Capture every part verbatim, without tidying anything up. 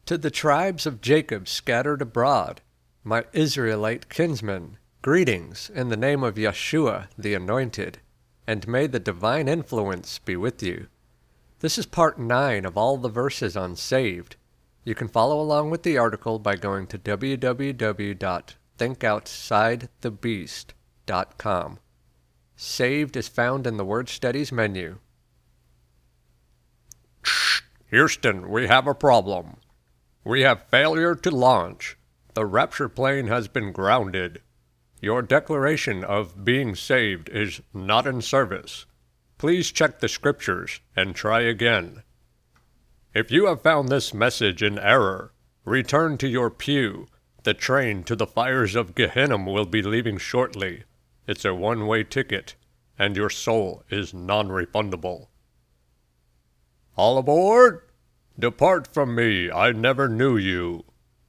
To the tribes of Jacob scattered abroad, my Israelite kinsmen, greetings in the name of Yeshua the Anointed, and may the divine influence be with you. This is part nine of all the verses on Saved. You can follow along with the article by going to w w w dot think outside the beast dot com. Saved is found in the Word Studies menu. Houston, we have a problem. We have failure to launch. The Rapture plane has been grounded. Your declaration of being saved is not in service. Please check the scriptures and try again. If you have found this message in error, return to your pew. The train to the fires of Gehenna will be leaving shortly. It's a one-way ticket, and your soul is non-refundable. All aboard! Depart from me, I never knew you.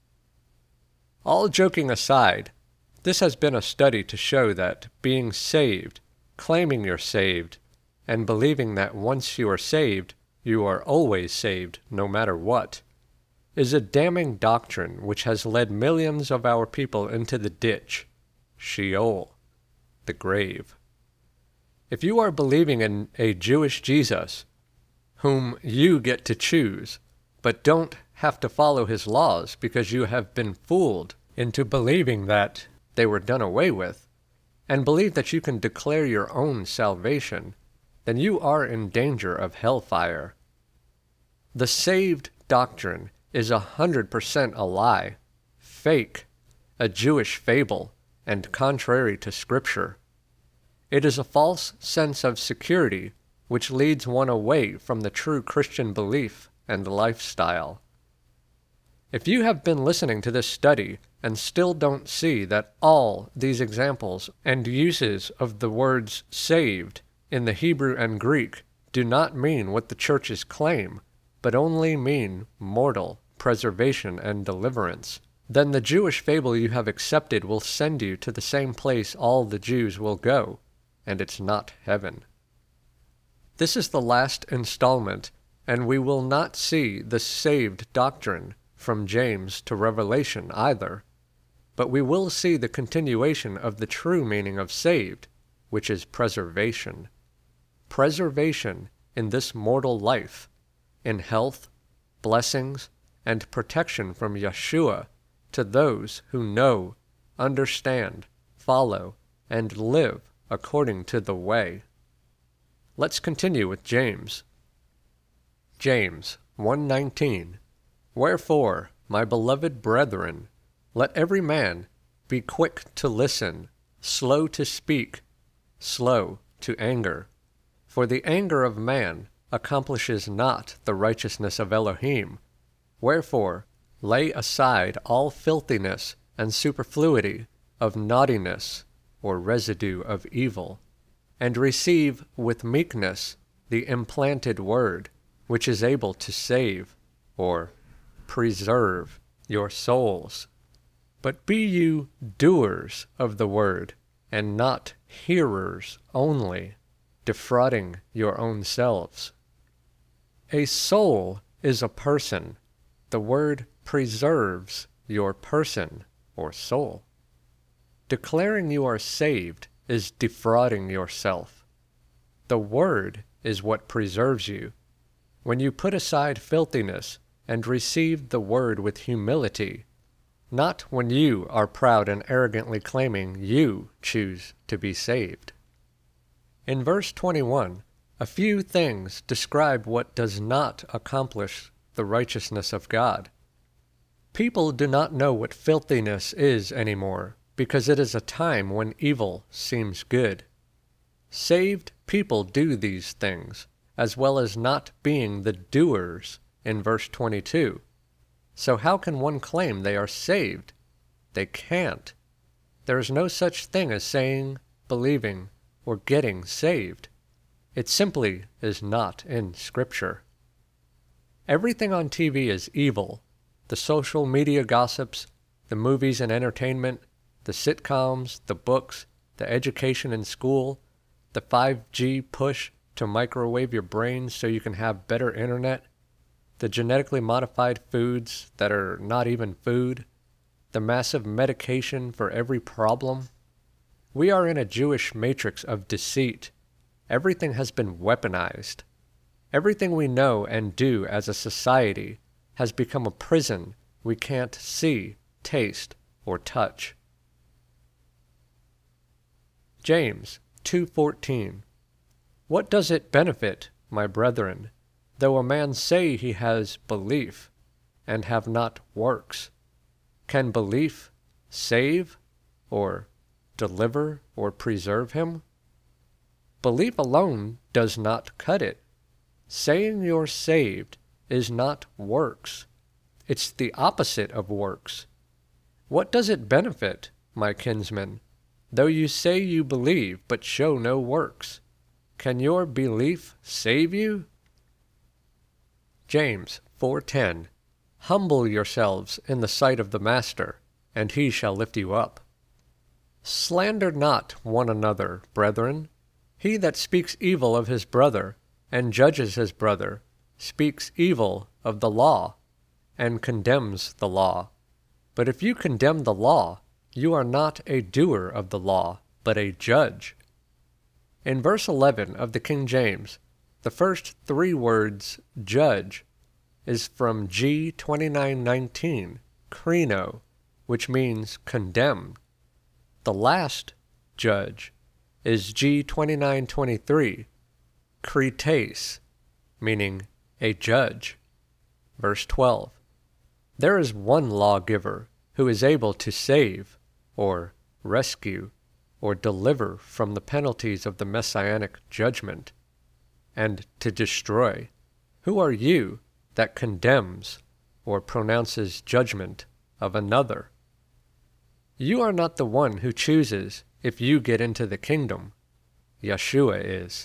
All joking aside, this has been a study to show that being saved, claiming you're saved, and believing that once you are saved, you are always saved, no matter what, is a damning doctrine which has led millions of our people into the ditch, Sheol, the grave. If you are believing in a Jewish Jesus, whom you get to choose, but don't have to follow his laws because you have been fooled into believing that they were done away with, and believe that you can declare your own salvation, then you are in danger of hellfire. The saved doctrine is a hundred percent a lie, fake, a Jewish fable, and contrary to Scripture. It is a false sense of security which leads one away from the true Christian belief and lifestyle. If you have been listening to this study and still don't see that all these examples and uses of the words saved in the Hebrew and Greek do not mean what the churches claim, but only mean mortal preservation and deliverance, then the Jewish fable you have accepted will send you to the same place all the Jews will go, and it's not heaven. This is the last installment, and we will not see the saved doctrine from James to Revelation either, but we will see the continuation of the true meaning of saved, which is preservation. Preservation in this mortal life, in health, blessings, and protection from Yeshua to those who know, understand, follow, and live according to the way. Let's continue with James. James one nineteen. Wherefore, my beloved brethren, let every man be quick to listen, slow to speak, slow to anger. For the anger of man accomplishes not the righteousness of Elohim. Wherefore, lay aside all filthiness and superfluity of naughtiness, or residue of evil, and receive with meekness the implanted word, which is able to save, or preserve, your souls. But be you doers of the word, and not hearers only, defrauding your own selves. A soul is a person. The word preserves your person, or soul. Declaring you are saved is defrauding yourself. The word is what preserves you. When you put aside filthiness and receive the word with humility, not when you are proud and arrogantly claiming you choose to be saved. In verse twenty-one, a few things describe what does not accomplish the righteousness of God. People do not know what filthiness is anymore, because it is a time when evil seems good. Saved people do these things, as well as not being the doers in verse twenty-two. So how can one claim they are saved? They can't. There is no such thing as saying, believing, or getting saved. It simply is not in Scripture. Everything on T V is evil. The social media gossips, the movies and entertainment, the sitcoms, the books, the education in school, the five G push to microwave your brains so you can have better internet. the genetically modified foods that are not even food, the massive medication for every problem. We are in a Jewish matrix of deceit. Everything has been weaponized. Everything we know and do as a society has become a prison we can't see, taste, or touch. James two fourteen. What does it benefit, my brethren, though a man say he has belief, and have not works? Can belief save, or deliver, or preserve him? Belief alone does not cut it. Saying you're saved is not works. It's the opposite of works. What does it benefit, my kinsmen, though you say you believe but show no works? Can your belief save you? James four ten. Humble yourselves in the sight of the Master, and he shall lift you up. Slander not one another, brethren. He that speaks evil of his brother, and judges his brother, speaks evil of the law, and condemns the law. But if you condemn the law, you are not a doer of the law, but a judge. In verse eleven of the King James, the first three words, judge, is from G twenty-nine nineteen, krino, which means condemn. The last, judge, is G twenty-nine twenty-three, krites, meaning a judge. Verse twelve. There is one lawgiver who is able to save, or rescue, or deliver from the penalties of the messianic judgment, and to destroy. Who are you that condemns or pronounces judgment of another? You are not the one who chooses if you get into the kingdom. Yeshua is.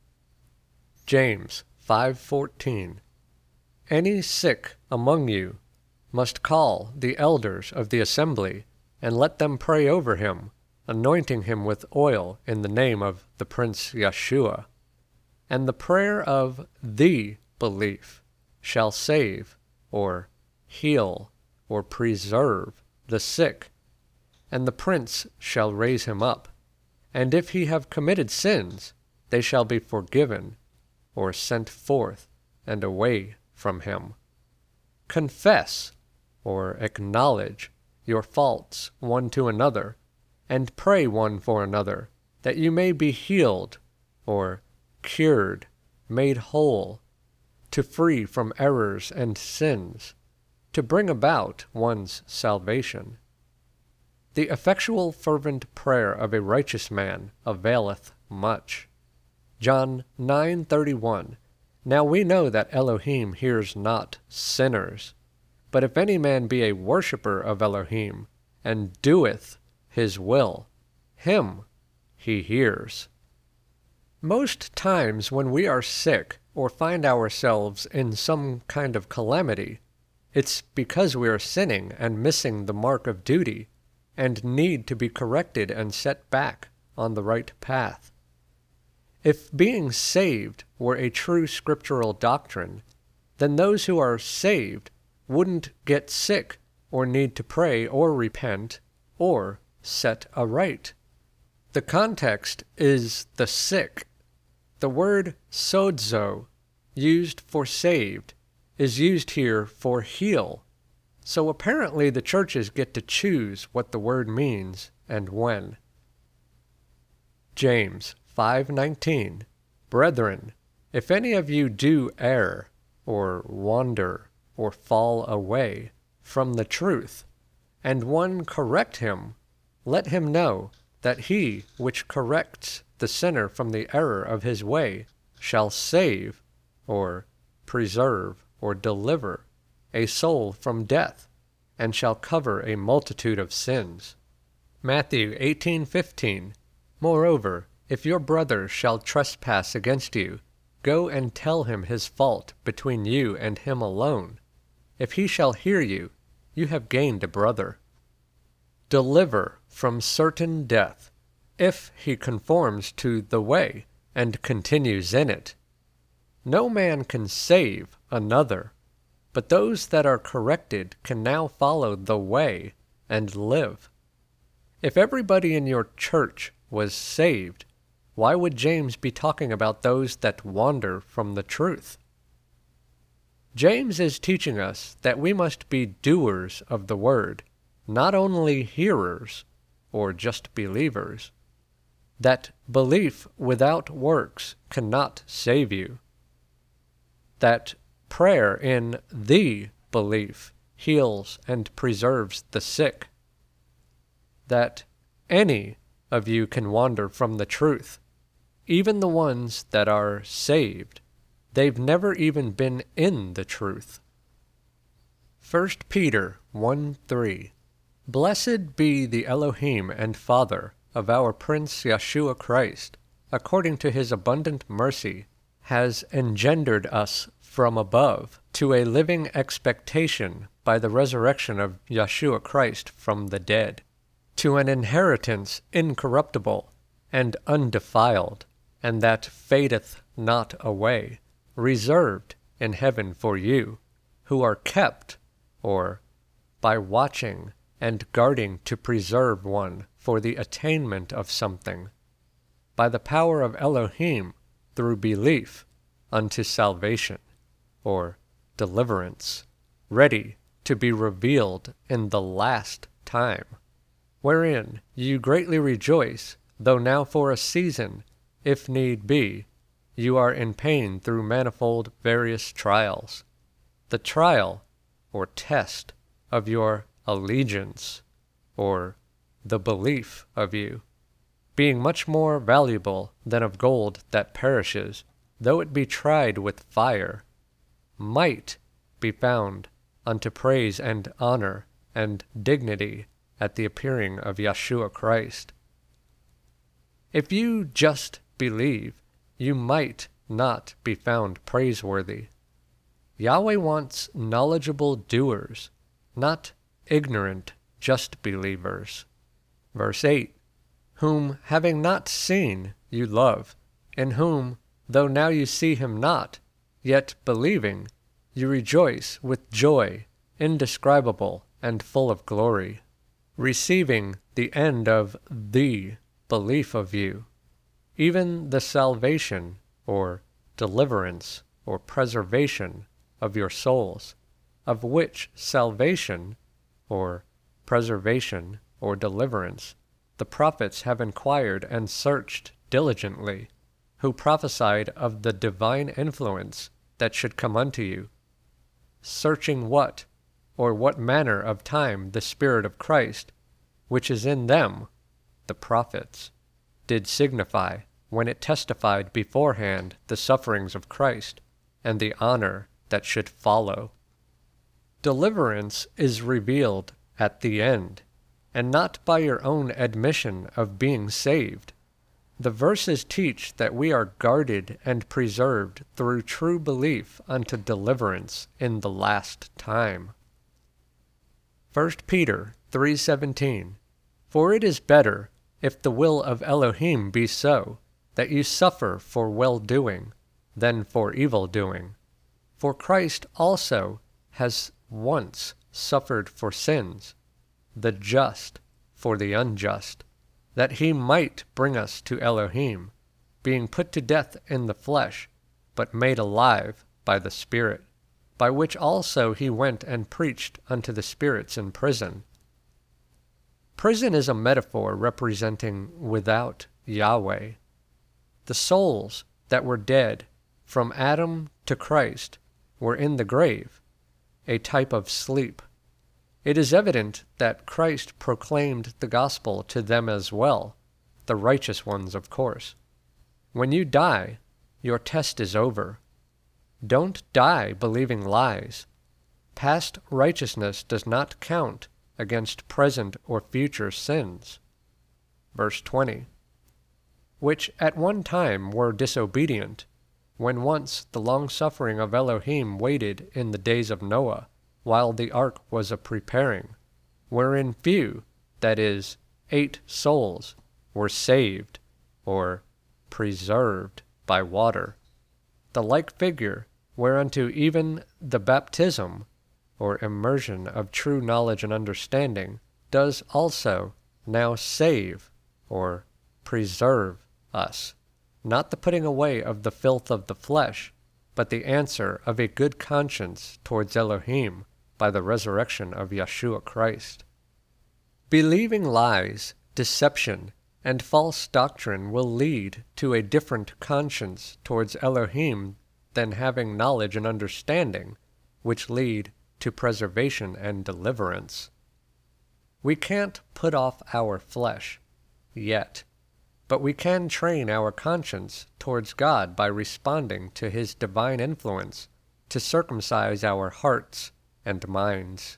James five fourteen. Any sick among you must call the elders of the assembly, and let them pray over him, anointing him with oil in the name of the Prince Yeshua. And the prayer of the belief shall save, or heal, or preserve the sick, and the prince shall raise him up. And if he have committed sins, they shall be forgiven, or sent forth and away from him. Confess, or acknowledge, your faults one to another, and pray one for another, that you may be healed, or cured, made whole, to free from errors and sins, to bring about one's salvation. The effectual fervent prayer of a righteous man availeth much. John nine thirty-one. Now we know that Elohim hears not sinners, but if any man be a worshipper of Elohim, and doeth his will, him he hears. Most times when we are sick or find ourselves in some kind of calamity, it's because we are sinning and missing the mark of duty, and need to be corrected and set back on the right path. If being saved were a true scriptural doctrine, then those who are saved wouldn't get sick or need to pray or repent or set aright. The context is the sick. The word sozo, used for saved, is used here for heal. So apparently the churches get to choose what the word means and when. James five nineteen. Brethren, if any of you do err, or wander, or fall away from the truth, and one correct him, let him know that he which corrects the sinner from the error of his way shall save, or preserve, or deliver a soul from death, and shall cover a multitude of sins. Matthew eighteen fifteen. Moreover, if your brother shall trespass against you, go and tell him his fault between you and him alone. If he shall hear you, you have gained a brother. Deliver from certain death, if he conforms to the way and continues in it. No man can save another, but those that are corrected can now follow the way and live. If everybody in your church was saved, why would James be talking about those that wander from the truth? James is teaching us that we must be doers of the word, not only hearers, or just believers. That belief without works cannot save you. That prayer in the belief heals and preserves the sick. That any of you can wander from the truth, even the ones that are saved. They've never even been in the truth. First Peter one three. Blessed be the Elohim and Father of our Prince Yeshua Christ, according to his abundant mercy, has engendered us from above to a living expectation by the resurrection of Yeshua Christ from the dead, to an inheritance incorruptible and undefiled, and that fadeth not away, reserved in heaven for you, who are kept, or by watching and guarding to preserve one for the attainment of something, by the power of Elohim through belief unto salvation, or deliverance, ready to be revealed in the last time, wherein you greatly rejoice, though now for a season, if need be, you are in pain through manifold various trials. The trial, or test, of your allegiance, or the belief of you, being much more valuable than of gold that perishes, though it be tried with fire, might be found unto praise and honor and dignity at the appearing of Yeshua Christ. If you just believe, you might not be found praiseworthy. Yahweh wants knowledgeable doers, not ignorant just believers. Verse eight. Whom having not seen you love, in whom, though now you see him not, yet believing, you rejoice with joy indescribable and full of glory, receiving the end of the belief of you, even the salvation, or deliverance, or preservation of your souls, of which salvation, or preservation, or deliverance, the prophets have inquired and searched diligently, who prophesied of the divine influence that should come unto you, searching what, or what manner of time the Spirit of Christ, which is in them, the prophets, did signify when it testified beforehand the sufferings of Christ, and the honor that should follow. Deliverance is revealed at the end, and not by your own admission of being saved. The verses teach that we are guarded and preserved through true belief unto deliverance in the last time. First Peter three seventeen. For it is better, if the will of Elohim be so, that you suffer for well-doing, than for evil-doing. For Christ also has once suffered for sins, the just for the unjust, that he might bring us to Elohim, being put to death in the flesh, but made alive by the Spirit, by which also he went and preached unto the spirits in prison. Prison is a metaphor representing without Yahweh. The souls that were dead from Adam to Christ were in the grave, a type of sleep. It is evident that Christ proclaimed the gospel to them as well, the righteous ones, of course. When you die, your test is over. Don't die believing lies. Past righteousness does not count against present or future sins. Verse twenty. Which at one time were disobedient, when once the long-suffering of Elohim waited in the days of Noah, while the ark was a-preparing, wherein few, that is, eight souls, were saved, or preserved by water. The like figure whereunto even the baptism, or immersion of true knowledge and understanding, does also now save, or preserve us, not the putting away of the filth of the flesh, but the answer of a good conscience towards Elohim by the resurrection of Yeshua Christ. Believing lies, deception, and false doctrine will lead to a different conscience towards Elohim than having knowledge and understanding, which lead to preservation and deliverance. We can't put off our flesh, yet, but we can train our conscience towards God by responding to His divine influence to circumcise our hearts and minds.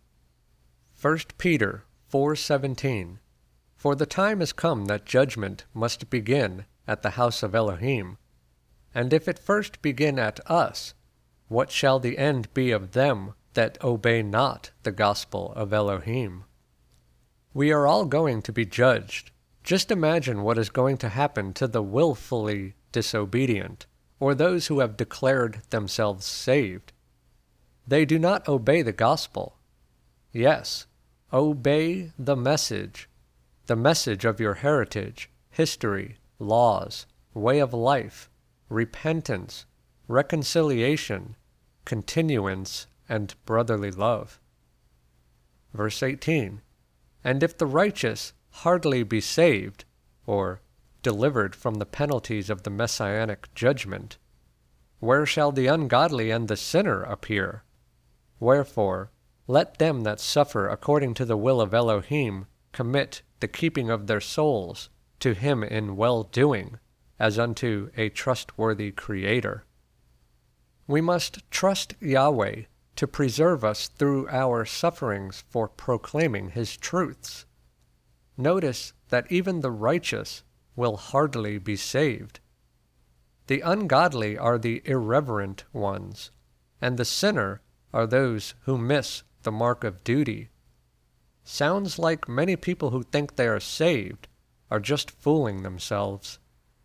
First Peter four seventeen. For the time is come that judgment must begin at the house of Elohim. And if it first begin at us, what shall the end be of them that obey not the gospel of Elohim? We are all going to be judged. Just imagine what is going to happen to the willfully disobedient, or those who have declared themselves saved. They do not obey the gospel. Yes, obey the message, the message of your heritage, history, laws, way of life, repentance, reconciliation, continuance, and brotherly love. Verse eighteen. And if the righteous hardly be saved, or delivered from the penalties of the messianic judgment, where shall the ungodly and the sinner appear? Wherefore, let them that suffer according to the will of Elohim commit the keeping of their souls to Him in well-doing, as unto a trustworthy Creator. We must trust Yahweh to preserve us through our sufferings for proclaiming His truths. Notice that even the righteous will hardly be saved. The ungodly are the irreverent ones, and the sinner are those who miss the mark of duty. Sounds like many people who think they are saved are just fooling themselves.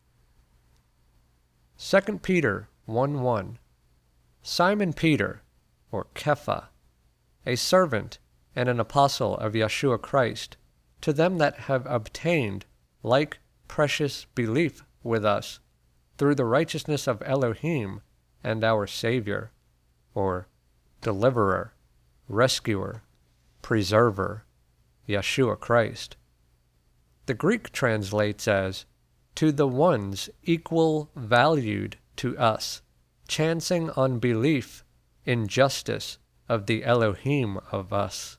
Second Peter one one. Simon Peter, or Kepha, a servant and an apostle of Yeshua Christ, to them that have obtained like precious belief with us, through the righteousness of Elohim and our Savior, or Deliverer, Rescuer, Preserver, Yeshua Christ. The Greek translates as, to the ones equal valued to us, chancing on belief in justice of the Elohim of us.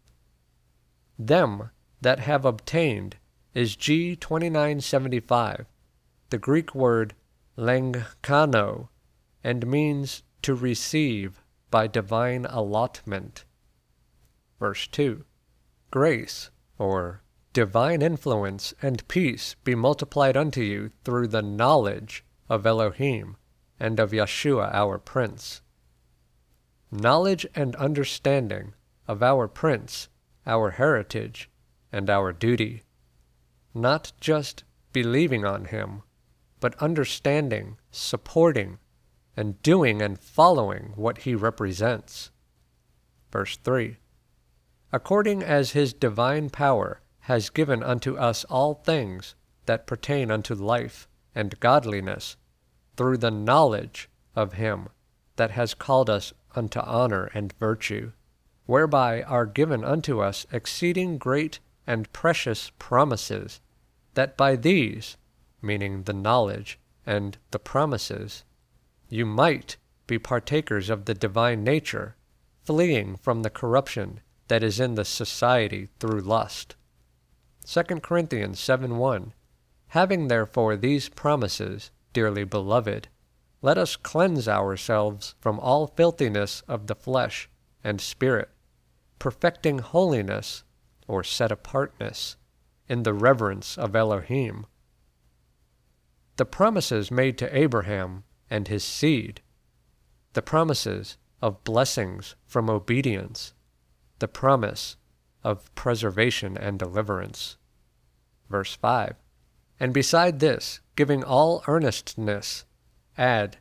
Them that have obtained is G twenty-nine seventy-five, the Greek word lengkano, and means to receive by divine allotment. Verse two. Grace, or divine influence and peace be multiplied unto you through the knowledge of Elohim and of Yeshua our Prince. Knowledge and understanding of our Prince, our heritage, and our duty. Not just believing on Him, but understanding, supporting, and doing and following what He represents. Verse three. According as His divine power has given unto us all things that pertain unto life and godliness, through the knowledge of Him that has called us unto honor and virtue, whereby are given unto us exceeding great and precious promises, that by these, meaning the knowledge and the promises, you might be partakers of the divine nature, fleeing from the corruption that is in the society through lust. Second Corinthians seven one. Having therefore these promises, dearly beloved, let us cleanse ourselves from all filthiness of the flesh and spirit, perfecting holiness, or set-apartness, in the reverence of Elohim. The promises made to Abraham and his seed, the promises of blessings from obedience, the promise of preservation and deliverance. Verse five. And beside this, giving all earnestness, add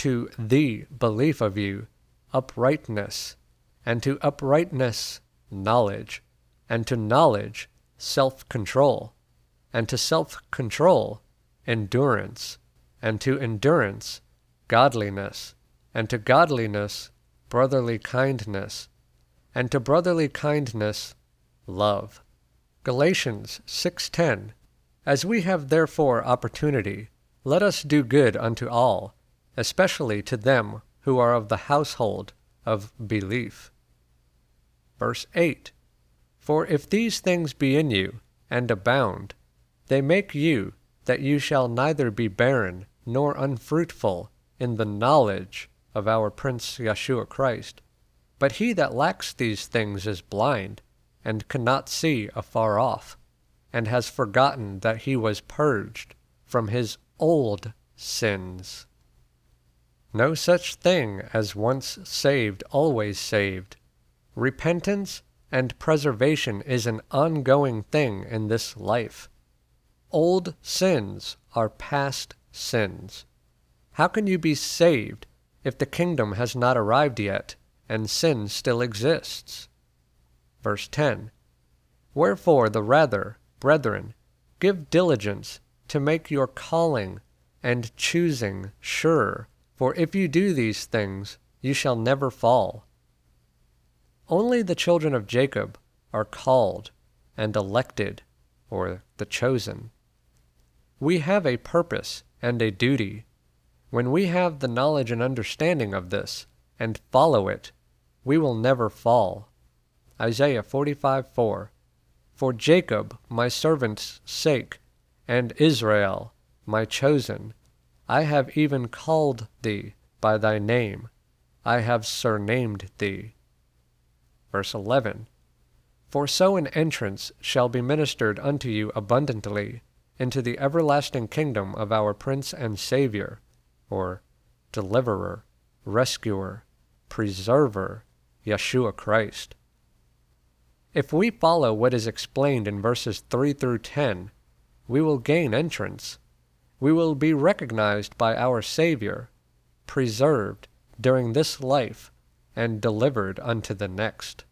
to the belief of you uprightness, and to uprightness knowledge, and to knowledge self-control, and to self-control endurance, and to endurance godliness, and to godliness brotherly kindness, and to brotherly kindness love. Galatians six ten. As we have therefore opportunity, let us do good unto all, especially to them who are of the household of belief. Verse eight. For if these things be in you, and abound, they make you that you shall neither be barren nor unfruitful in the knowledge of our Prince Yeshua Christ. But he that lacks these things is blind, and cannot see afar off, and has forgotten that he was purged from his old sins. No such thing as once saved, always saved. Repentance and preservation is an ongoing thing in this life. Old sins are past sins. How can you be saved if the kingdom has not arrived yet, and sin still exists? Verse ten. Wherefore the rather, brethren, give diligence to make your calling and choosing sure, for if you do these things, you shall never fall. Only the children of Jacob are called and elected, or the chosen. We have a purpose and a duty. When we have the knowledge and understanding of this, and follow it, we will never fall. Isaiah forty-five four. For Jacob, my servant's sake, and Israel, my chosen, I have even called thee by thy name. I have surnamed thee. Verse eleven. For so an entrance shall be ministered unto you abundantly into the everlasting kingdom of our Prince and Savior, or Deliverer, Rescuer, Preserver, Yeshua Christ. If we follow what is explained in verses three through ten, we will gain entrance. We will be recognized by our Savior, preserved during this life, and delivered unto the next.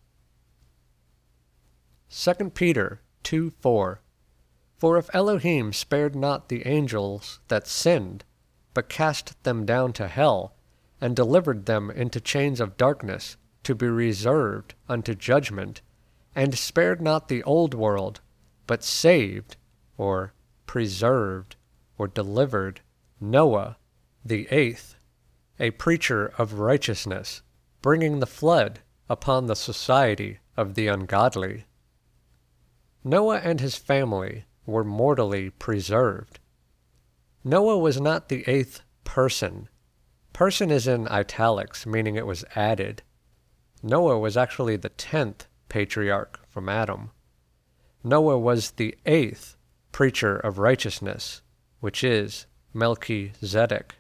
Second Peter two four. For if Elohim spared not the angels that sinned, but cast them down to hell, and delivered them into chains of darkness, to be reserved unto judgment, and spared not the old world, but saved, or preserved, or delivered Noah, the eighth, a preacher of righteousness, bringing the flood upon the society of the ungodly. Noah and his family were mortally preserved. Noah was not the eighth person. Person is in italics, meaning it was added. Noah was actually the tenth patriarch from Adam. Noah was the eighth preacher of righteousness, which is Melchizedek.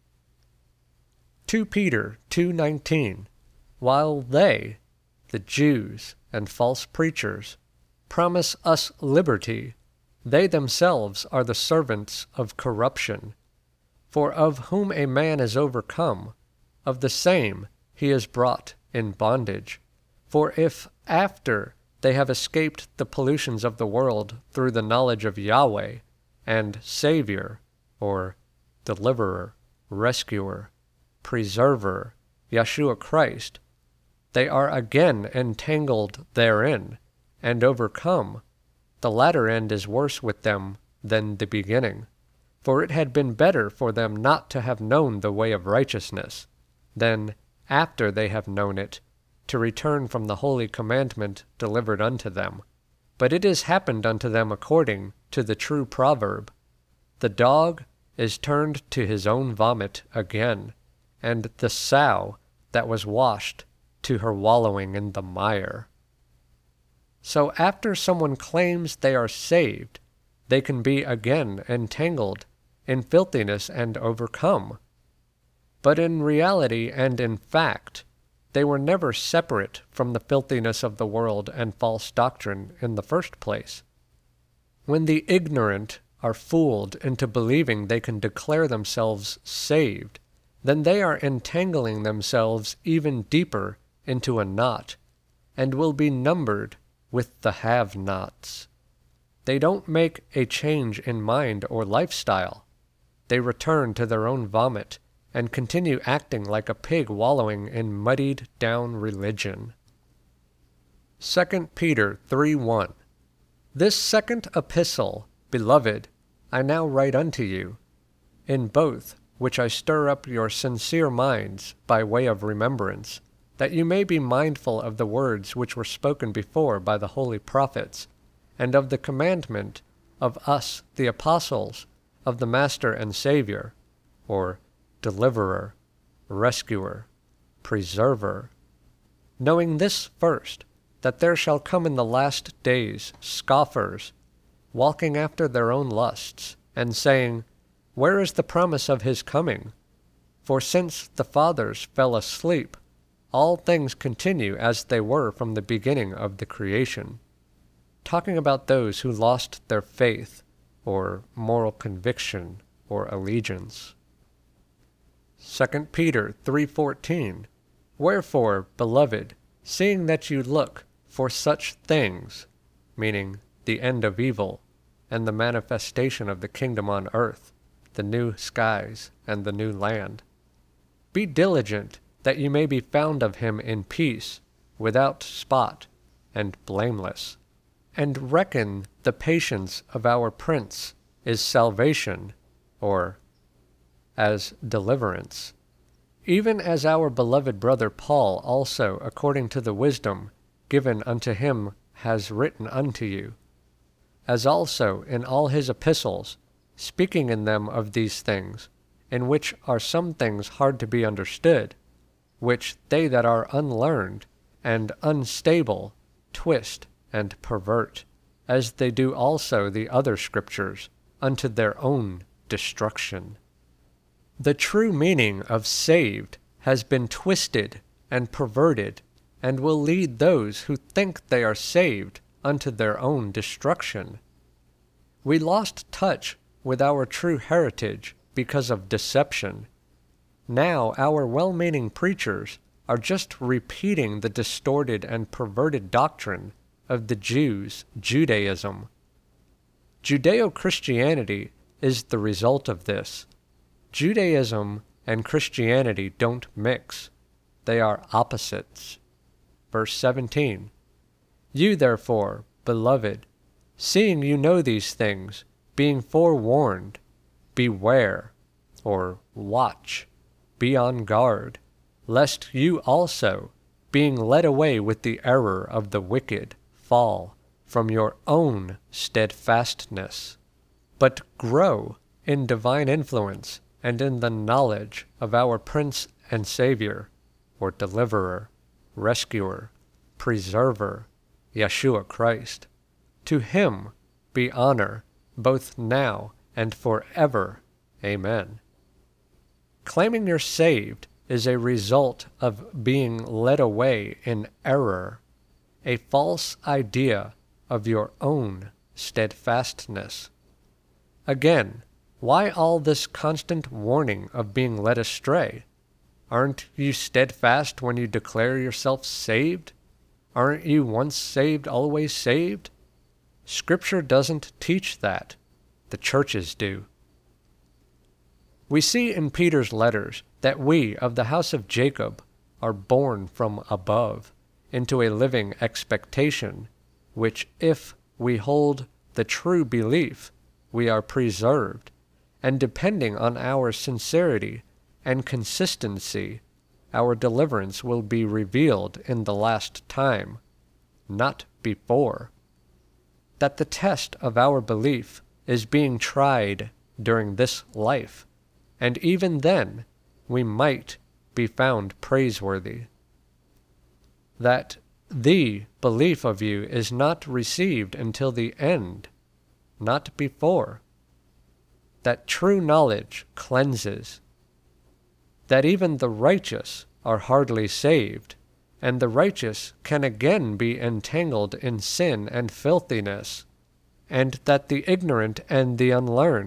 Second Peter two nineteen. While they, the Jews and false preachers, promise us liberty, they themselves are the servants of corruption. For of whom a man is overcome, of the same he is brought in bondage. For if after they have escaped the pollutions of the world through the knowledge of Yahweh and Savior, or Deliverer, Rescuer, Preserver, Yeshua Christ, they are again entangled therein, and overcome, the latter end is worse with them than the beginning. For it had been better for them not to have known the way of righteousness, than, after they have known it, to return from the holy commandment delivered unto them. But it is happened unto them according to the true proverb, the dog is turned to his own vomit again, and the sow that was washed to her wallowing in the mire. So after someone claims they are saved, they can be again entangled in filthiness and overcome. But in reality and in fact, they were never separate from the filthiness of the world and false doctrine in the first place. When the ignorant are fooled into believing they can declare themselves saved, then they are entangling themselves even deeper into a knot, and will be numbered with the have-nots. They don't make a change in mind or lifestyle. They return to their own vomit and continue acting like a pig wallowing in muddied down religion. Second Peter three one. This second epistle, beloved, I now write unto you, in both which I stir up your sincere minds by way of remembrance, that you may be mindful of the words which were spoken before by the holy prophets, and of the commandment of us the apostles, of the Master and Savior, or Deliverer, Rescuer, Preserver, knowing this first, that there shall come in the last days scoffers, walking after their own lusts, and saying, Where is the promise of his coming? For since the fathers fell asleep, all things continue as they were from the beginning of the creation. Talking about those who lost their faith, or moral conviction, or allegiance. Second Peter three fourteen. Wherefore, beloved, seeing that you look for such things, meaning the end of evil, and the manifestation of the kingdom on earth, the new skies and the new land, be diligent that you may be found of him in peace, without spot, and blameless, and reckon the patience of our Prince is salvation, or as deliverance, even as our beloved brother Paul also, according to the wisdom given unto him, has written unto you, as also in all his epistles, speaking in them of these things, in which are some things hard to be understood, which they that are unlearned and unstable twist and pervert, as they do also the other scriptures, unto their own destruction. The true meaning of saved has been twisted and perverted, and will lead those who think they are saved unto their own destruction. We lost touch with our true heritage because of deception. Now our well-meaning preachers are just repeating the distorted and perverted doctrine of the Jews' Judaism. Judeo-Christianity is the result of this. Judaism and Christianity don't mix. They are opposites. Verse seventeen. You therefore, beloved, seeing you know these things, being forewarned, beware, or watch, be on guard, lest you also, being led away with the error of the wicked, fall from your own steadfastness, but grow in divine influence and in the knowledge of our Prince and Savior, or Deliverer, Rescuer, Preserver, Yeshua Christ. To him be honor, both now and forever. Amen. Claiming you're saved is a result of being led away in error, a false idea of your own steadfastness. Again, why all this constant warning of being led astray? Aren't you steadfast when you declare yourself saved? Aren't you once saved, always saved? Scripture doesn't teach that. The churches do. We see in Peter's letters that we of the house of Jacob are born from above into a living expectation, which if we hold the true belief, we are preserved, and depending on our sincerity and consistency, our deliverance will be revealed in the last time, not before. That the test of our belief is being tried during this life, and even then we might be found praiseworthy. That the belief of you is not received until the end, not before. That true knowledge cleanses. That even the righteous are hardly saved, and the righteous can again be entangled in sin and filthiness, and that the ignorant and the unlearned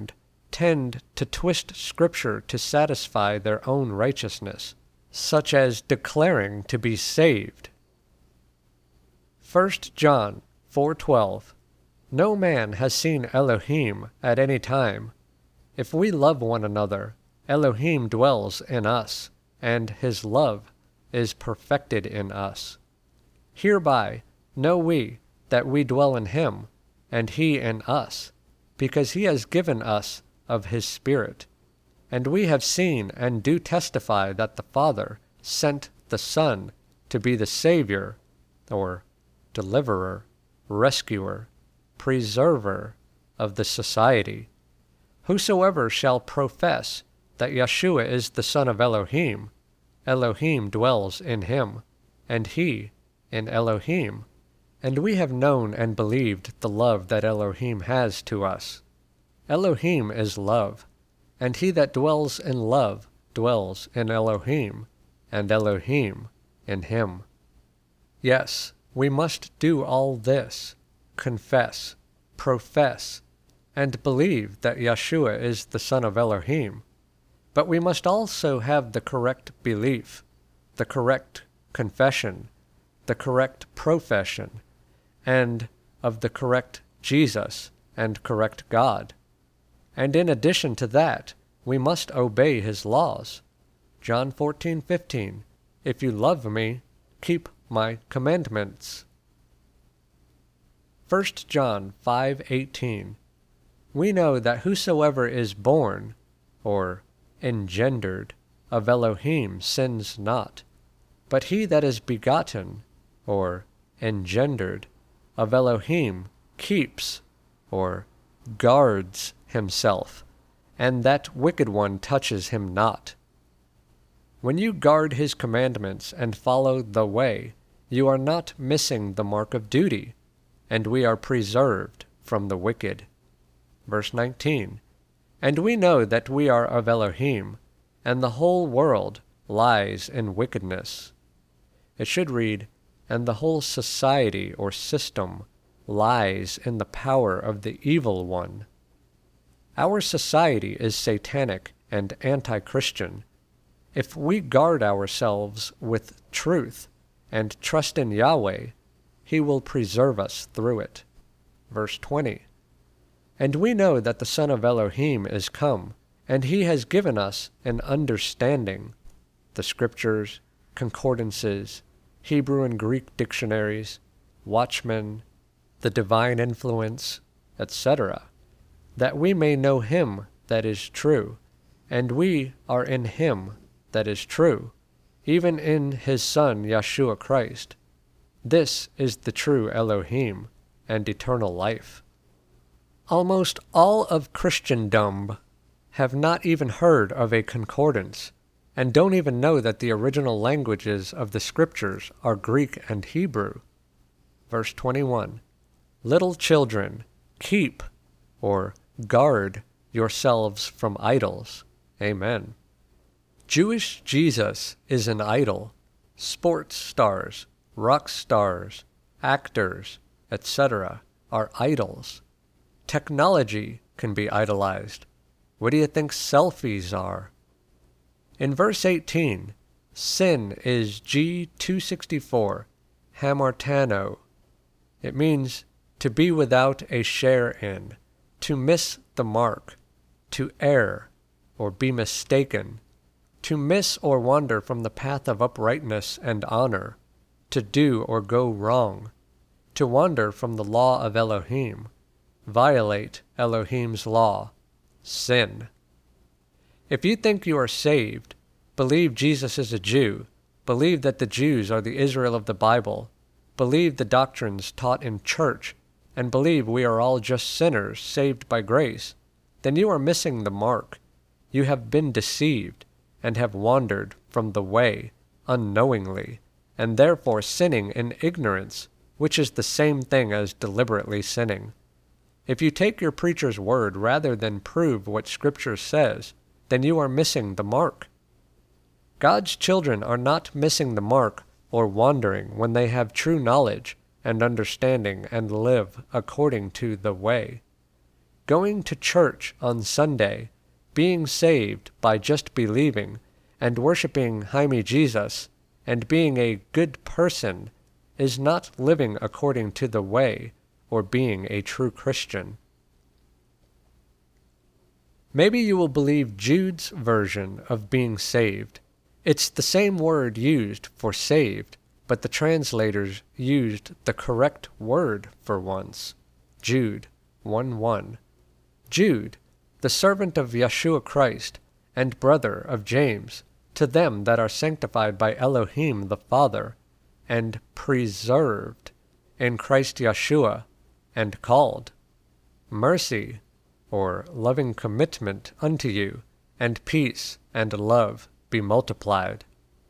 tend to twist Scripture to satisfy their own righteousness, such as declaring to be saved. First John four twelve. No man has seen Elohim at any time. If we love one another, Elohim dwells in us, and his love is perfected in us. Hereby know we that we dwell in him, and he in us, because he has given us of his Spirit. And we have seen and do testify that the Father sent the Son to be the Savior, or deliverer, rescuer, preserver of the society. Whosoever shall profess that Yeshua is the Son of Elohim, Elohim dwells in him, and he in Elohim. And we have known and believed the love that Elohim has to us. Elohim is love, and he that dwells in love dwells in Elohim, and Elohim in him. Yes, we must do all this, confess, profess, and believe that Yeshua is the Son of Elohim. But we must also have the correct belief, the correct confession, the correct profession, and of the correct Jesus and correct God. And in addition to that, we must obey his laws. John fourteen fifteen. If you love me, keep my commandments. First John five eighteen. We know that whosoever is born, or engendered, of Elohim sins not, but he that is begotten, or engendered, of Elohim keeps, or guards himself, and that wicked one touches him not. When you guard his commandments and follow the way, you are not missing the mark of duty, and we are preserved from the wicked. Verse nineteen. And we know that we are of Elohim, and the whole world lies in wickedness. It should read, and the whole society or system lies in the power of the evil one. Our society is satanic and anti-Christian. If we guard ourselves with truth and trust in Yahweh, he will preserve us through it. Verse twenty. And we know that the Son of Elohim is come, and he has given us an understanding, the Scriptures, concordances, Hebrew and Greek dictionaries, Watchmen, the divine influence, et cetera, that we may know him that is true, and we are in him that is true, even in his Son Yeshua Christ. This is the true Elohim and eternal life. Almost all of Christendom have not even heard of a concordance, and don't even know that the original languages of the Scriptures are Greek and Hebrew. Verse twenty-one. Little children, keep, or guard, yourselves from idols. Amen. Jewish Jesus is an idol. Sports stars, rock stars, actors, et cetera are idols. Technology can be idolized. What do you think selfies are? In verse eighteen, sin is G two sixty-four, hamartano. It means to be without a share in, to miss the mark, to err, or be mistaken, to miss or wander from the path of uprightness and honor, to do or go wrong, to wander from the law of Elohim, violate Elohim's law, sin. If you think you are saved, believe Jesus is a Jew, believe that the Jews are the Israel of the Bible, believe the doctrines taught in church, and believe we are all just sinners saved by grace, then you are missing the mark. You have been deceived and have wandered from the way unknowingly, and therefore sinning in ignorance, which is the same thing as deliberately sinning. If you take your preacher's word rather than prove what Scripture says, then you are missing the mark. God's children are not missing the mark or wandering when they have true knowledge and understanding and live according to the way. going to church on Sunday, being saved by just believing, and worshiping Jaime Jesus, and being a good person, is not living according to the way or being a true Christian. Maybe you will believe Jude's version of being saved. It's the same word used for saved, but the translators used the correct word for once. Jude one one. Jude, the servant of Yeshua Christ, and brother of James, to them that are sanctified by Elohim the Father, and preserved in Christ Yeshua, and called. Mercy, or loving commitment unto you, and peace and love be multiplied.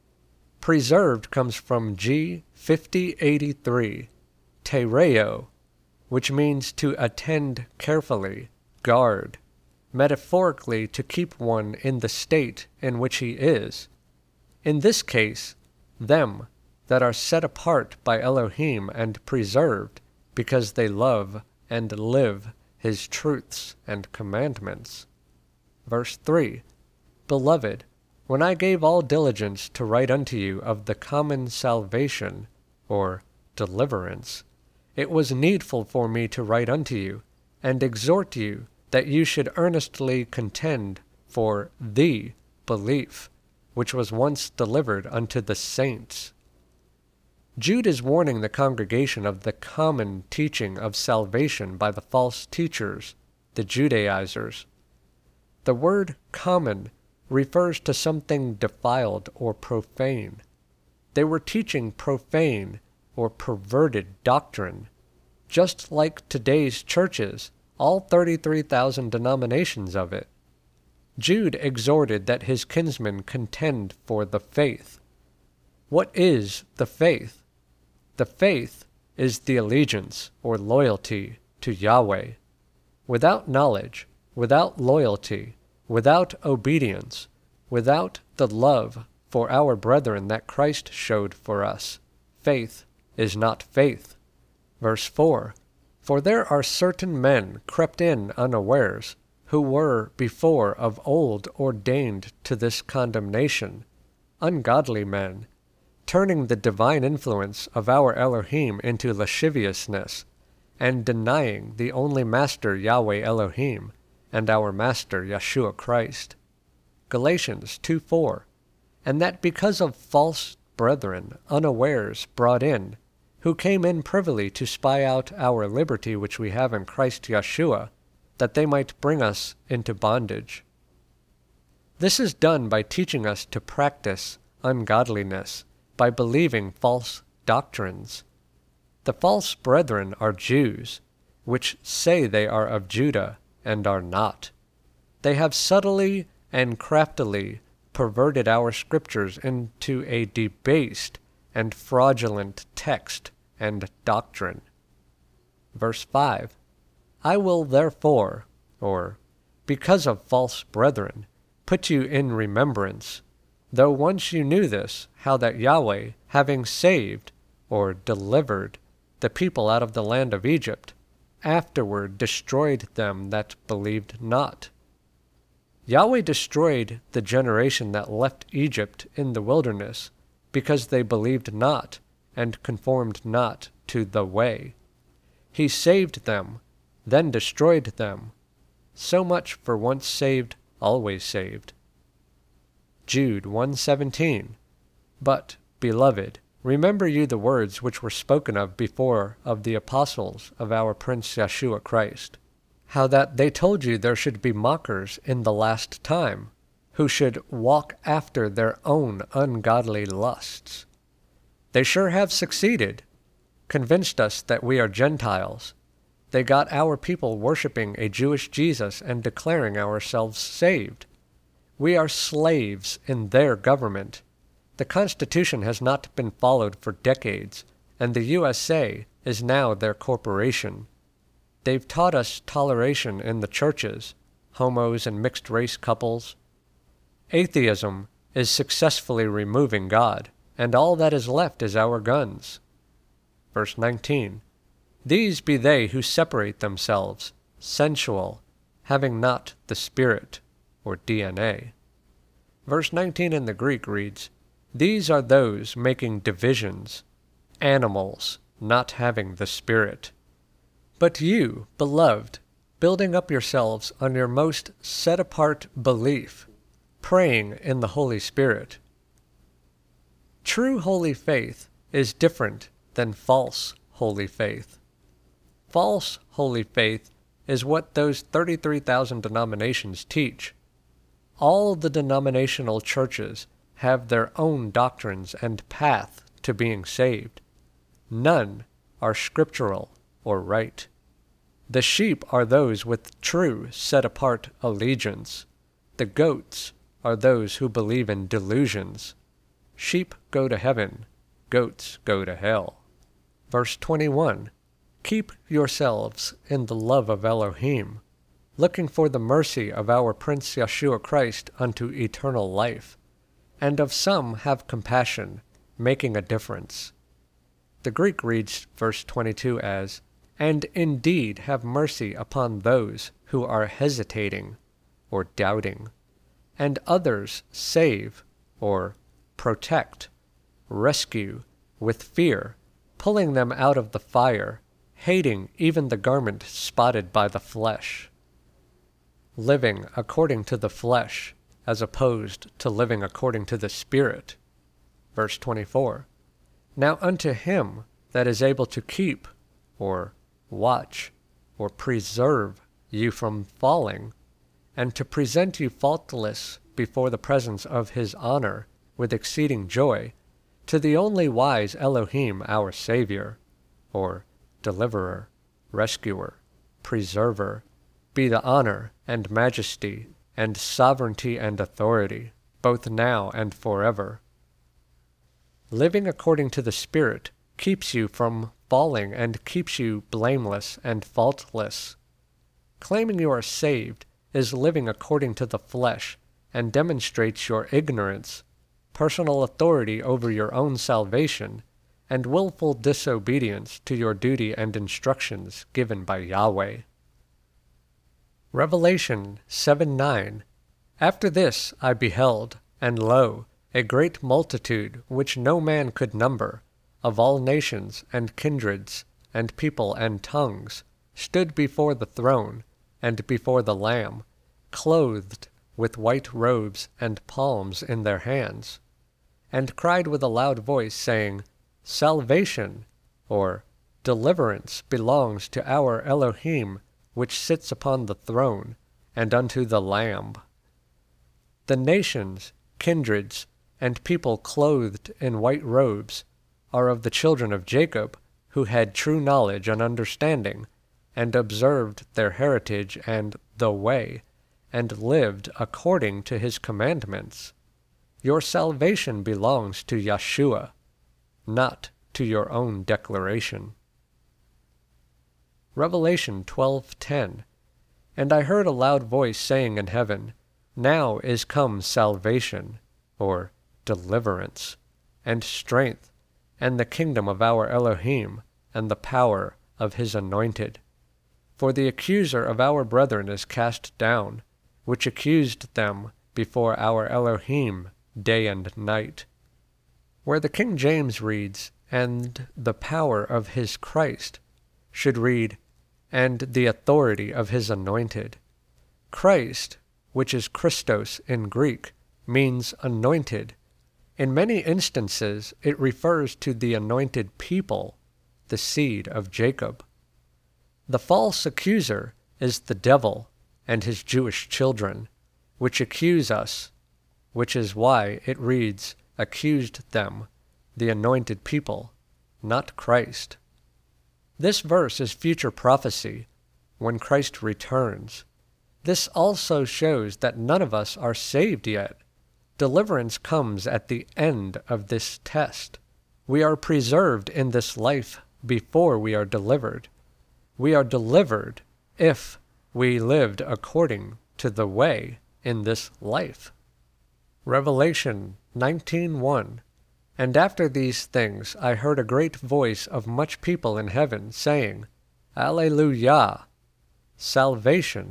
Preserved comes from G fifty eighty-three, tereo, which means to attend carefully, guard, metaphorically to keep one in the state in which he is. In this case, them that are set apart by Elohim and preserved because they love and live his truths and commandments. Verse three, Beloved, when I gave all diligence to write unto you of the common salvation, or deliverance, it was needful for me to write unto you, and exhort you that you should earnestly contend for the belief, which was once delivered unto the saints. Jude is warning the congregation of the common teaching of salvation by the false teachers, the Judaizers. The word common refers to something defiled or profane. They were teaching profane or perverted doctrine, just like today's churches, all thirty-three thousand denominations of it. Jude exhorted that his kinsmen contend for the faith. What is the faith? The faith is the allegiance or loyalty to Yahweh. Without knowledge, without loyalty, without obedience, without the love for our brethren that Christ showed for us, faith is not faith. Verse four, For there are certain men crept in unawares, who were before of old ordained to this condemnation, ungodly men, turning the divine influence of our Elohim into lasciviousness, and denying the only Master Yahweh Elohim, and our Master Yeshua Christ. Galatians two four, And that because of false brethren unawares brought in, who came in privily to spy out our liberty which we have in Christ Yeshua, that they might bring us into bondage. This is done by teaching us to practice ungodliness, by believing false doctrines. The false brethren are Jews, which say they are of Judah, and are not. They have subtly and craftily perverted our scriptures into a debased and fraudulent text and doctrine. Verse five, I will therefore, or because of false brethren, put you in remembrance, though once you knew this, how that Yahweh, having saved, or delivered, the people out of the land of Egypt, afterward destroyed them that believed not. Yahweh destroyed the generation that left Egypt in the wilderness, because they believed not, and conformed not to the way. He saved them, then destroyed them. So much for once saved, always saved. Jude one seventeen, But, beloved, remember you the words which were spoken of before of the apostles of our Prince Yeshua Christ, how that they told you there should be mockers in the last time, who should walk after their own ungodly lusts. They sure have succeeded, convinced us that we are Gentiles. They got our people worshiping a Jewish Jesus and declaring ourselves saved. We are slaves in their government. The Constitution has not been followed for decades, and the U S A is now their corporation. They've taught us toleration in the churches, homos and mixed-race couples. Atheism is successfully removing God, and all that is left is our guns. Verse nineteen, These be they who separate themselves, sensual, having not the Spirit, or D N A. Verse nineteen in the Greek reads, "These are those making divisions, animals, not having the Spirit. But you, beloved, building up yourselves on your most set-apart belief, praying in the Holy Spirit." True holy faith is different than false holy faith. False holy faith is what those thirty-three thousand denominations teach. All the denominational churches have their own doctrines and path to being saved. None are scriptural or right. The sheep are those with true set-apart allegiance. The goats are those who believe in delusions. Sheep go to heaven, goats go to hell. Verse twenty-one, "Keep yourselves in the love of Elohim, looking for the mercy of our Prince Yeshua Christ unto eternal life, and of some have compassion, making a difference." The Greek reads verse twenty-two as, "And indeed have mercy upon those who are hesitating," or doubting, "and others save," or protect, rescue, with fear, pulling them out of the fire, hating even the garment spotted by the flesh. Living according to the flesh, as opposed to living according to the Spirit. Verse twenty-four, "Now unto him that is able to keep," or watch, or preserve you from falling, and to present you faultless before the presence of his honor with exceeding joy, to the only wise Elohim our Savior, or deliverer, rescuer, preserver, be the honor and majesty and sovereignty and authority, both now and forever. Living according to the Spirit keeps you from falling and keeps you blameless and faultless. Claiming you are saved is living according to the flesh and demonstrates your ignorance, personal authority over your own salvation, and willful disobedience to your duty and instructions given by Yahweh. Revelation seven nine, "After this I beheld, and lo, a great multitude which no man could number, of all nations and kindreds and people and tongues, stood before the throne and before the Lamb, clothed with white robes and palms in their hands, and cried with a loud voice, saying, Salvation, or deliverance, belongs to our Elohim, which sits upon the throne, and unto the Lamb." The nations, kindreds, and people clothed in white robes are of the children of Jacob, who had true knowledge and understanding, and observed their heritage and the way, and lived according to his commandments. Your salvation belongs to Yeshua, not to your own declaration. Revelation twelve ten, "And I heard a loud voice saying in heaven, Now is come salvation," or deliverance, "and strength, and the kingdom of our Elohim, and the power of his anointed. For the accuser of our brethren is cast down, which accused them before our Elohim day and night." Where the King James reads, "and the power of his Christ," should read, "and the authority of his anointed." Christ, which is Christos in Greek, means anointed. In many instances, it refers to the anointed people, the seed of Jacob. The false accuser is the devil and his Jewish children, which accuse us, which is why it reads, "accused them," the anointed people, not Christ. This verse is future prophecy, when Christ returns. This also shows that none of us are saved yet. Deliverance comes at the end of this test. We are preserved in this life before we are delivered. We are delivered if we lived according to the way in this life. Revelation nineteen one, "And after these things I heard a great voice of much people in heaven, saying, Alleluia! Salvation,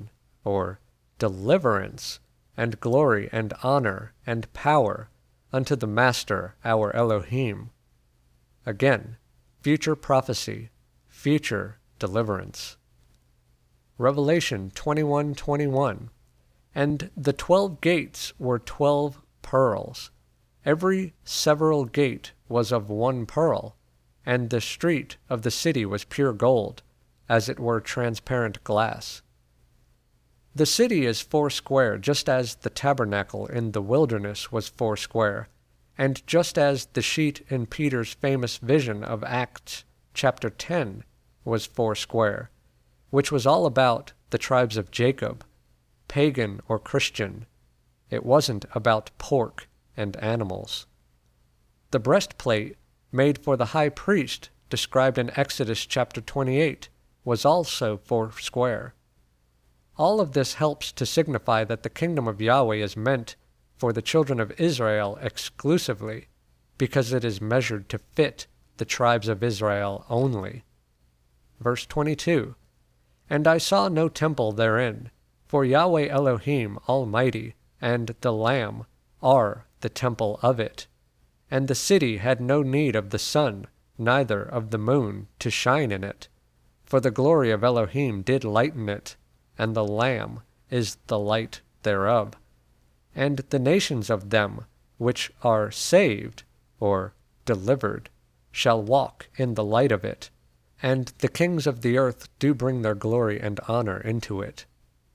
or deliverance, and glory and honor and power unto the Master our Elohim. Again, future prophecy, future deliverance. Revelation twenty-one twenty-one. And the twelve gates were twelve pearls. Every several gate was of one pearl, and the street of the city was pure gold, as it were transparent glass. The city is foursquare, just as the tabernacle in the wilderness was foursquare, and just as the sheet in Peter's famous vision of Acts chapter ten was foursquare, which was all about the tribes of Jacob, pagan or Christian. It wasn't about pork and animals. The breastplate made for the high priest, described in Exodus chapter twenty-eight, was also foursquare. All of this helps to signify that the kingdom of Yahweh is meant for the children of Israel exclusively, because it is measured to fit the tribes of Israel only. Verse twenty-two, And I saw no temple therein, for Yahweh Elohim Almighty and the Lamb are the temple of it. And the city had no need of the sun, neither of the moon, to shine in it. For the glory of Elohim did lighten it, and the Lamb is the light thereof. And the nations of them which are saved, or delivered, shall walk in the light of it, and the kings of the earth do bring their glory and honor into it.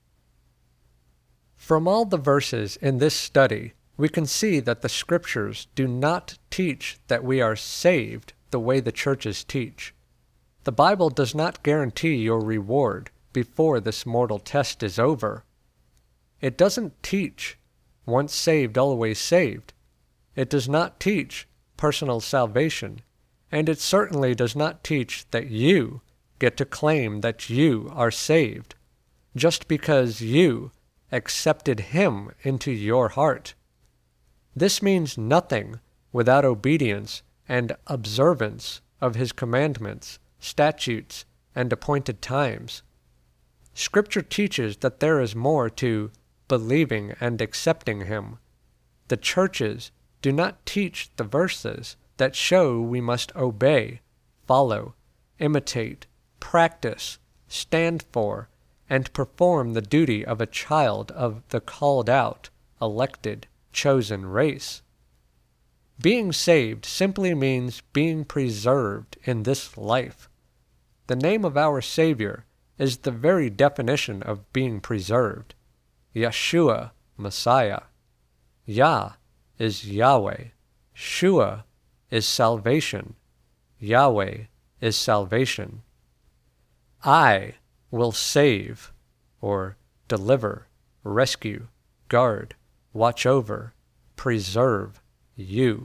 From all the verses in this study, we can see that the Scriptures do not teach that we are saved the way the churches teach. The Bible does not guarantee your reward before this mortal test is over. It doesn't teach once saved, always saved. It does not teach personal salvation, and it certainly does not teach that you get to claim that you are saved just because you accepted Him into your heart. This means nothing without obedience and observance of His commandments, statutes, and appointed times. Scripture teaches that there is more to believing and accepting Him. The churches do not teach the verses that show we must obey, follow, imitate, practice, stand for, and perform the duty of a child of the called out, elected, chosen race. Being saved simply means being preserved in this life. The name of our Savior is the very definition of being preserved. Yeshua, Messiah. Yah is Yahweh. Shua is salvation. Yahweh is salvation. I will save, or deliver, rescue, guard, watch over, preserve you.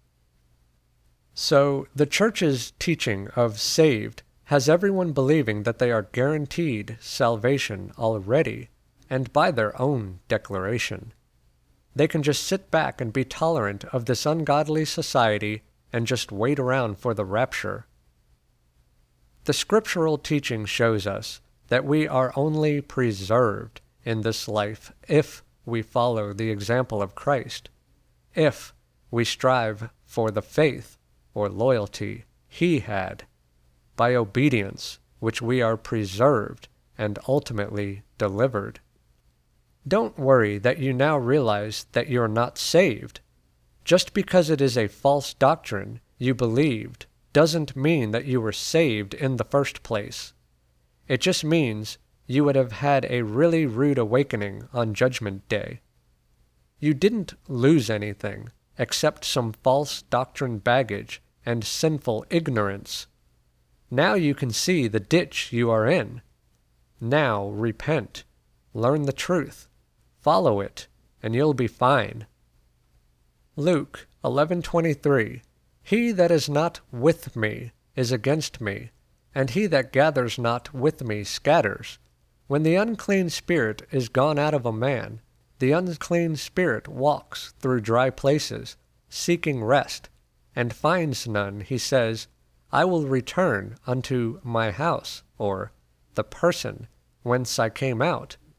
So the church's teaching of saved has everyone believing that they are guaranteed salvation already, and by their own declaration. They can just sit back and be tolerant of this ungodly society and just wait around for the rapture. The scriptural teaching shows us that we are only preserved in this life if we follow the example of Christ, if we strive for the faith or loyalty He had, by obedience which we are preserved and ultimately delivered. Don't worry that you now realize that you're not saved. Just because it is a false doctrine you believed doesn't mean that you were saved in the first place. It just means you would have had a really rude awakening on Judgment Day. You didn't lose anything except some false doctrine baggage and sinful ignorance. Now you can see the ditch you are in. Now repent, learn the truth, follow it, and you'll be fine. Luke eleven twenty-three. He that is not with me is against me, and he that gathers not with me scatters. When the unclean spirit is gone out of a man, the unclean spirit walks through dry places, seeking rest, and finds none. He says, I will return unto my house, or the person whence I came out.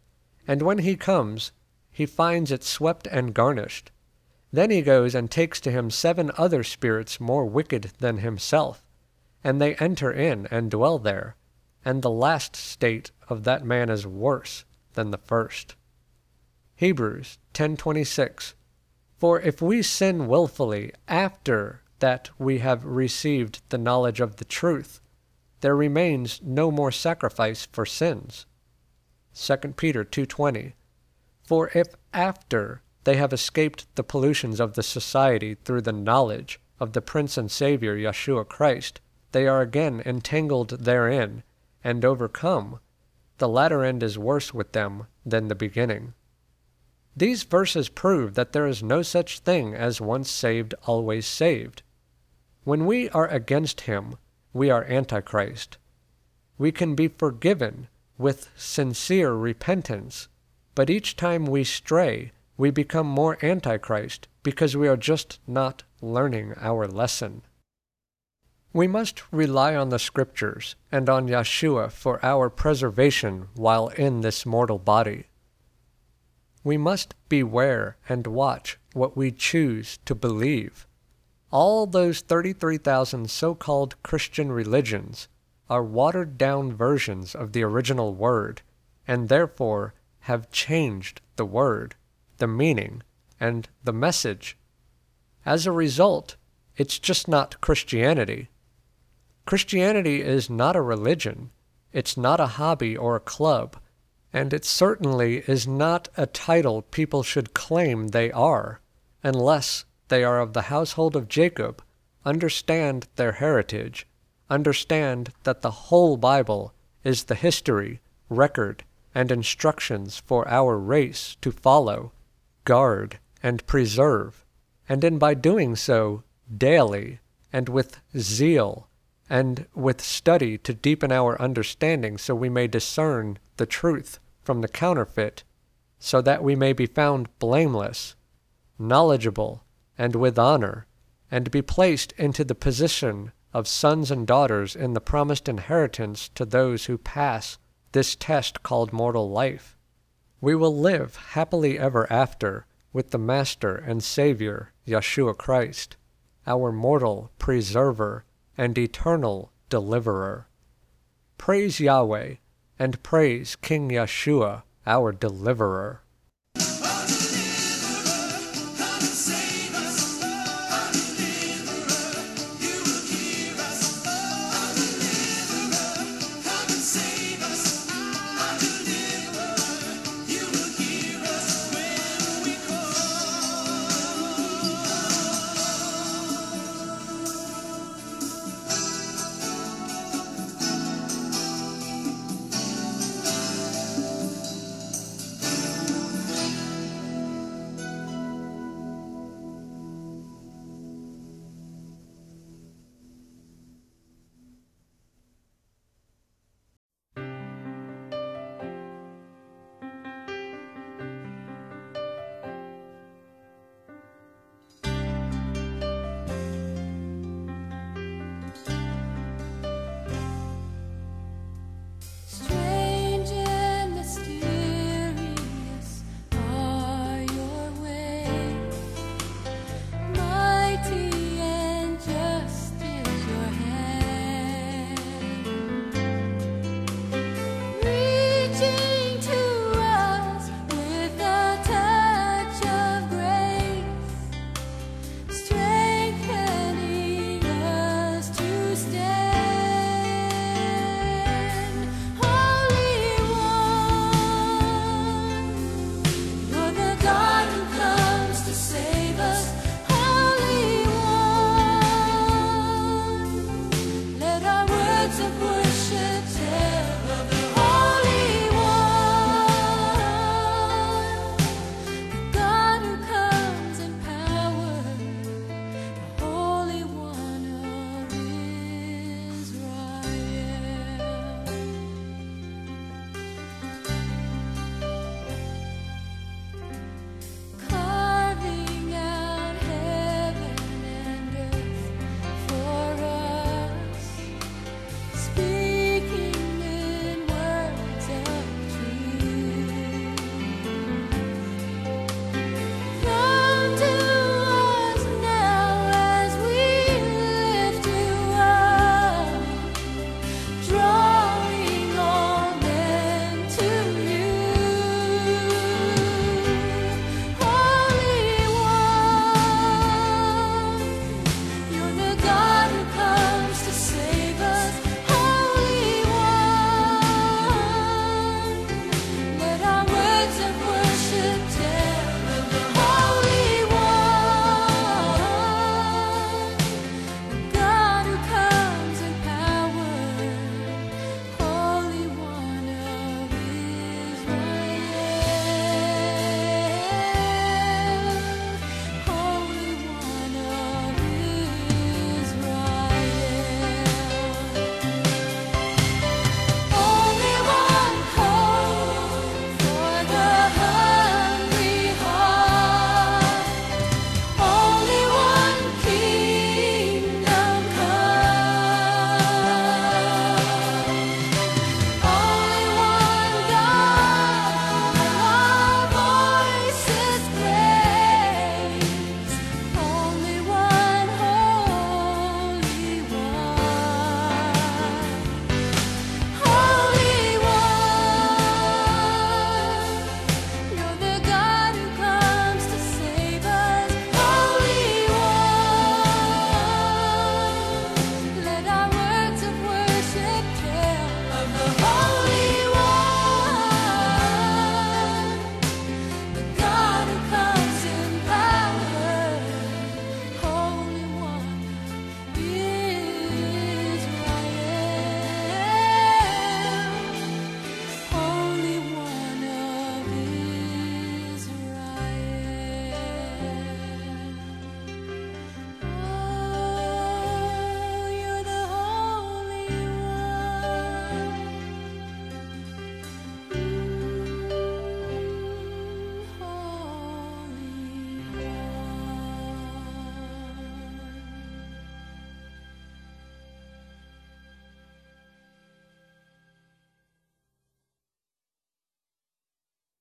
And when he comes, he finds it swept and garnished. Then he goes and takes to him seven other spirits more wicked than himself, and they enter in and dwell there, and the last state of that man is worse than the first. Hebrews ten twenty-six. For if we sin willfully after that we have received the knowledge of the truth, there remains no more sacrifice for sins. Second Peter two twenty. For if after they have escaped the pollutions of the society through the knowledge of the Prince and Savior Yeshua Christ, they are again entangled therein, and overcome, the latter end is worse with them than the beginning. These verses prove that there is no such thing as once saved, always saved. When we are against him, we are Antichrist. We can be forgiven with sincere repentance, but each time we stray, we become more Antichrist because we are just not learning our lesson. We must rely on the Scriptures and on Yeshua for our preservation while in this mortal body. We must beware and watch what we choose to believe. All those thirty-three thousand so-called Christian religions are watered-down versions of the original Word, and therefore have changed the Word, the meaning, and the message. As a result, it's just not Christianity. Christianity is not a religion, it's not a hobby or a club, and it certainly is not a title people should claim they are, unless they are of the household of Jacob, understand their heritage, understand that the whole Bible is the history, record, and instructions for our race to follow, guard, and preserve, and in by doing so daily, and with zeal, and with study to deepen our understanding so we may discern the truth from the counterfeit, so that we may be found blameless, knowledgeable, and with honor, and be placed into the position of sons and daughters in the promised inheritance to those who pass this test called mortal life. We will live happily ever after with the Master and Savior, Yeshua Christ, our mortal preserver and eternal deliverer. Praise Yahweh, and praise King Yeshua, our deliverer.